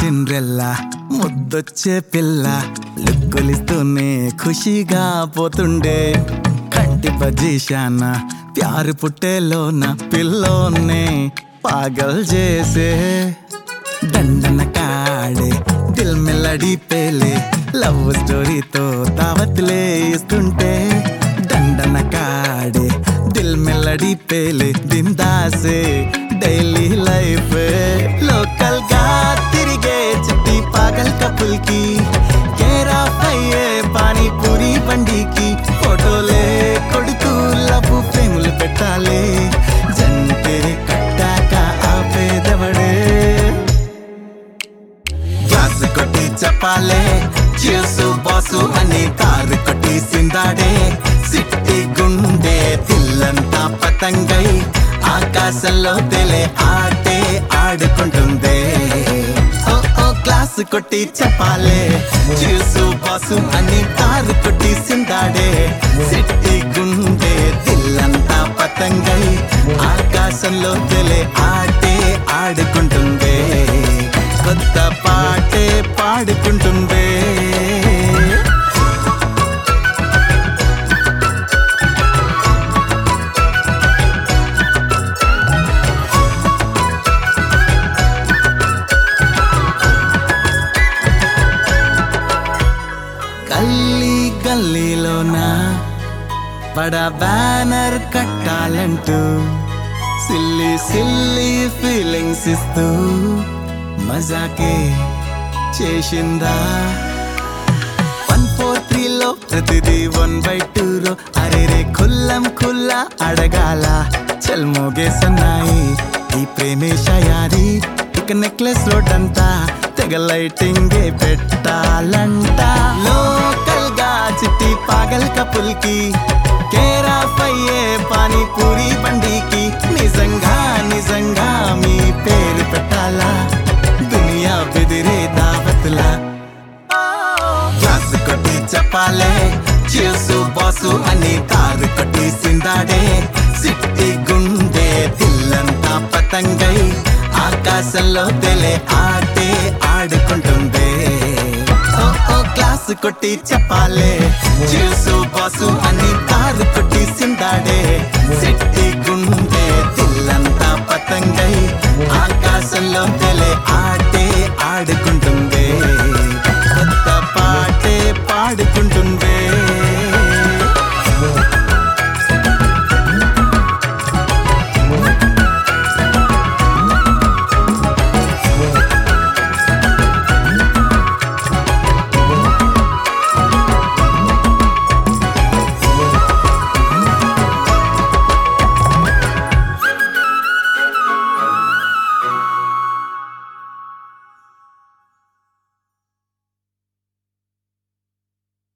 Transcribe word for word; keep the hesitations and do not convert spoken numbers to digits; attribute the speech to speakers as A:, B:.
A: Cinderella ముద్దొచ్చే పిల్ల లుక్కులిస్తూనే ఖుషిగా పోతుండే కంటి బజీషాన ప్యారు పుట్టేలోన పిల్లోనే పాగల్ చేసే దండన కాడే దిల్ మెల్లడి పేలే లవ్ స్టోరీతో దావత్లే ఇస్తుంటే దండన కాడే దిల్ మెల్లడి పేలే బిందాసే డైలీ లైఫ్ లోకల్ గా తిరిగే చిట్టి పాగల్ కపుల్ కి కేరా అయ్యే పానీపూరి బండికి ఫోటోలే కొడుతూ లవ్ ఫ్రేములు పెట్టాలే జంటే కట్టాక ఆపేదవడే గ్లాస్ కొట్టి చెప్పాలే చేసు బాసు అని కారు కొట్టి సిందాడే సిట్టి గుండె పిల్లంతా పతంగై ఆకాశంలో తెలే ఆటే ఆడుకుంటుందే ఓ ఓ గ్లాస్ కొట్టి చెప్పాలే చేసు బాసు అని కారు కొట్టి సిందాడే సిట్టి గుండె పిల్లంతా పతంగై ఆకాశంలో తెలే ఆటే ఆడుకుంటుందే కొత్త పాటే పాడుకుంటుందే గల్లీ గల్లీలోనా బడా బ్యానర్ కట్టాలంటూ సిల్లీ సిల్లీ ఫీలింగ్స్ ఇస్తూ మజాకే చేసిందా వన్ ఫోర్ త్రీలో ప్రతిదీ వన్ బై టూలో అరే రే ఖుల్లం ఖుల్లా అడగాల చల్మోగే సన్నాయి ఈ ప్రేమేశయారి ఇక నెక్లెస్ లోటంతా తెగ లైటింగే పెట్టాలంట లోకల్ గా చిట్టి పాగల్ కపుల్ కి కేరా అయ్యే పానీపూరి బండికి నిజంగా నిజంగా మీ పేరు పెట్టాలా దునియా బెదిరే దావత్లా గ్లాస్ కొట్టి చెప్పాలే చేసు బాసు అని కారు కొట్టి సిందాడే సిట్టి గుండె పిల్లంతా పతంగై ఆకాశంలో తెలే ఆటే ఆడుకుంటుందే ఓ ఓ గ్లాస్ కొట్టి చెప్పాలే చేసు బాసు అని కారు కొట్టి సిందాడే సిట్టి గుండె పిల్లంతా పతంగై